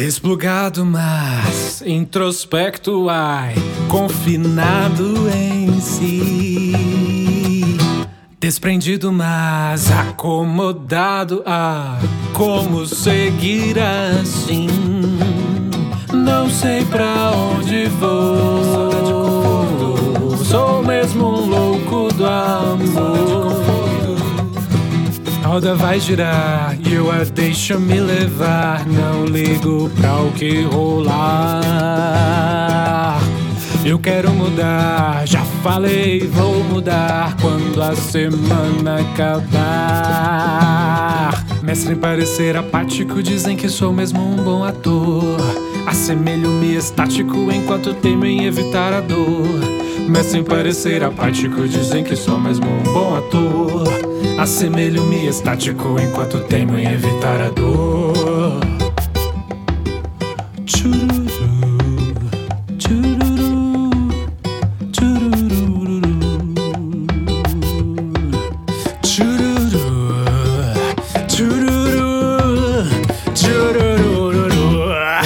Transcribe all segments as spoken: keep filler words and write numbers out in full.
Desplugado, mas introspecto, ai, confinado em si. Desprendido, mas acomodado, ah, como seguir assim? Não sei pra onde vou, sou mesmo um louco do amor. A roda vai girar e eu a deixo me levar. Não ligo pra o que rolar. Eu quero mudar, já falei, vou mudar quando a semana acabar. Mestre em parecer apático, dizem que sou mesmo um bom ator. Assemelho-me estático enquanto teimo em evitar a dor. Mestre em parecer apático, dizem que sou mesmo um bom ator. Assemelho-me estático enquanto teimo em evitar a dor. Chururu, chururu, chururu, chururu, chururu, chururu.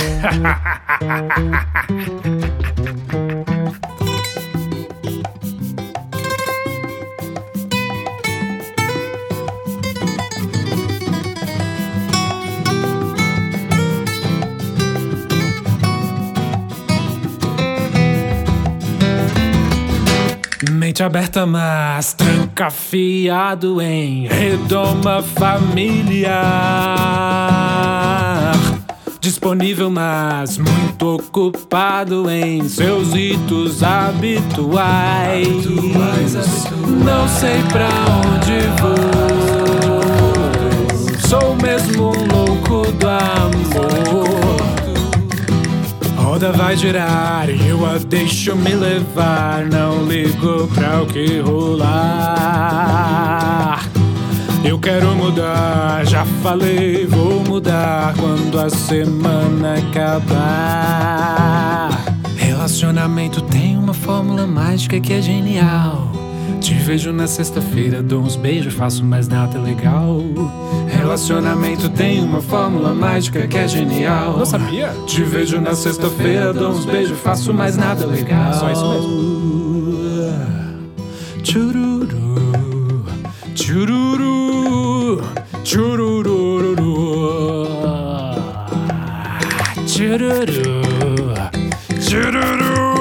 Mente aberta, mas trancafiado em redoma familiar. Disponível, mas muito ocupado em seus ritos habituais. Não sei pra onde vou, sou mesmo um louco do amor. A roda vai girar e eu a deixo me levar. Não ligo pra o que rolar. Eu quero mudar, já falei, vou mudar quando a semana acabar. Relacionamento tem uma fórmula mágica que é genial. Te vejo na sexta-feira, dou uns beijos, faço mais nada legal. Relacionamento tem uma fórmula mágica que é genial. Não sabia? Te vejo na sexta-feira, dou uns beijos, faço mais nada legal. Só isso mesmo. Chururu, chururu, chururu, chururu, chururu.